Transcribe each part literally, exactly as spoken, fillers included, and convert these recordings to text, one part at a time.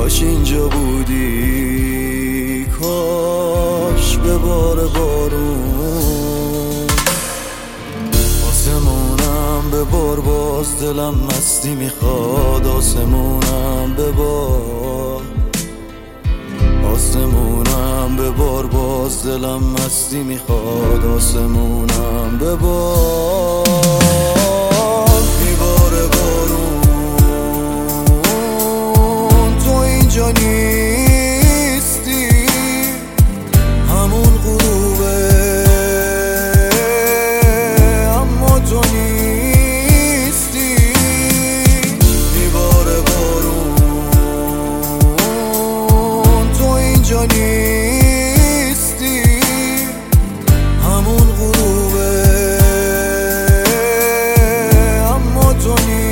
کاش اینجا بودی، کاش به بار بارون آسمونم به بار، باز دلم مستی میخواد. آسمونم به بار، آسمونم به بار، باز دلم مستی میخواد. آسمونم به بار، میباره بارون، تو اینجا نیستی، همون غروبه اما تو نیستی. میباره بارون، تو اینجا نیستی، همون غروبه اما تو نیستی.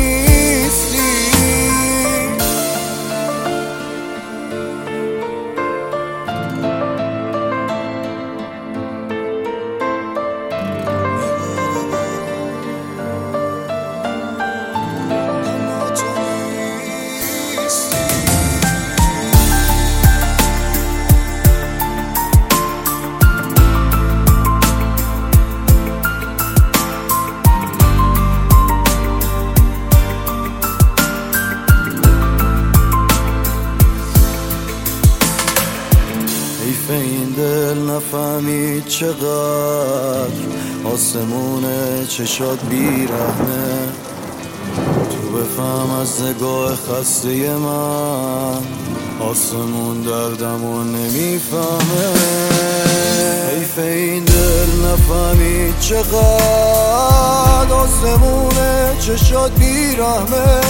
حیف این دل نفهمید چقدر آسمونه چشات بیرحمه. تو بفهم از نگاه خسته من، آسمون دردمو نمیفهمه. حیف این دل نفهمید چقدر آسمونه چشات بیرحمه.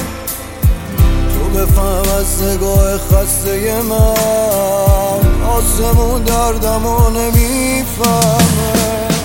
بفهم از نگاه خسته من، آسمون دردمو نمیفهمه.